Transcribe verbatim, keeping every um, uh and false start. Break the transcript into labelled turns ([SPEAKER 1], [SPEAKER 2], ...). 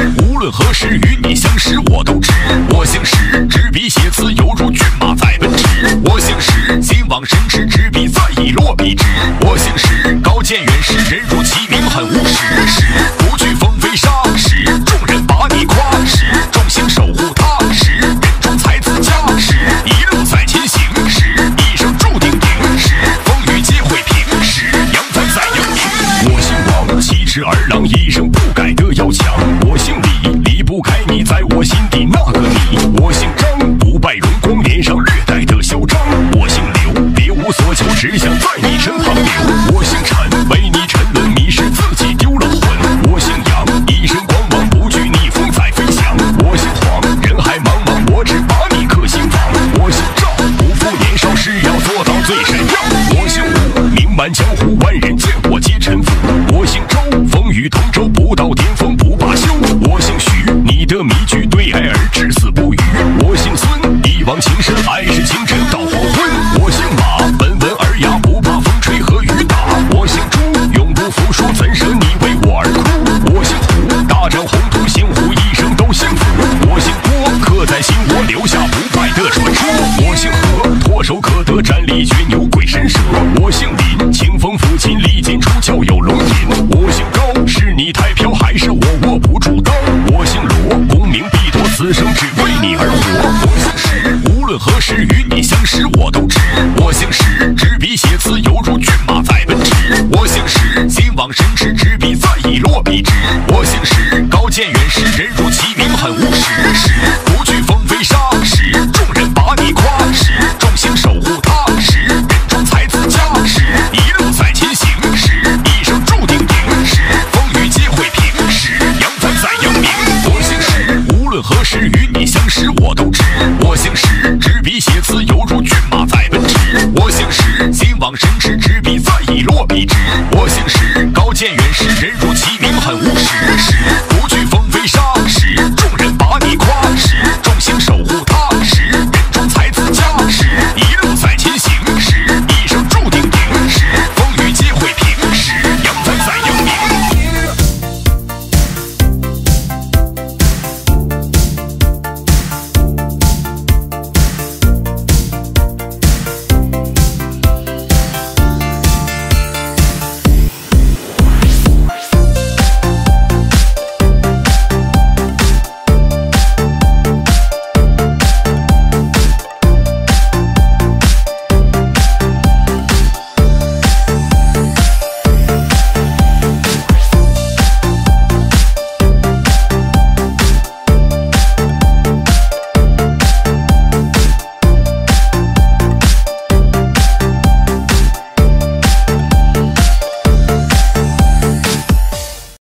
[SPEAKER 1] 无论何时与你相识我都知。我姓石，执笔写字犹如骏马在奔驰。我姓石，心往深池，执笔再以落笔直。我姓石，高见远识，人如其名很务实。石不惧风飞沙，石众人把你夸。石众星守护他，石人中才自佳。石一路在前行，石一生注定赢。石风雨皆会平，石扬帆在扬名。我姓王，气质儿郎，一生不改的要强。我姓李，离不开你在我心底那个你。我姓张，不败荣光，脸上略带的嚣张。我姓刘，别无所求，只想在你身旁留。我姓陈，为你沉沦，迷失自己丢了魂。我姓杨，一身光芒，不惧逆风再飞翔。我姓黄，人海茫茫，我只把你刻心房。我姓赵，不负年少，是要做到最闪耀。我姓吴，名满江湖，万人见我皆臣服。我姓周，风雨同舟，不到巅峰不罢休。我姓徐，你的谜句对爱而至死不渝。我姓孙，一往情深，爱是清晨到黄昏。我姓马，温文尔雅，不怕风吹和雨打。我姓朱，永不服输，怎舍你为我而哭。我姓胡，大展宏图，幸福一生都幸福。我姓郭，刻在心窝，留下不败的传说。我姓何，唾手可得，战力绝牛鬼神蛇。我姓林，清风抚琴，利剑出鞘有龙吟。我姓高，是你太飘，还是我握不住刀？我姓罗，功名必夺，此生只为你而活。我姓石，无论何时与你相识我都知。我姓石，执笔写字犹如骏马在奔驰。我姓石，心往深池，执笔再以落笔直。我姓石，高见远识，人如其名很务实。石不惧风飞沙，石众人把你夸。石众星守护他，石人中才自佳。石一路在前行，石一生注定赢。石风雨皆会平，石扬帆在扬名。我姓石，无论何时与你相识我都知。我姓石，执笔写字犹如骏马在奔驰。我姓石，心往深池，执笔再以落笔直。我姓石，高见远识，人如其名很务实。石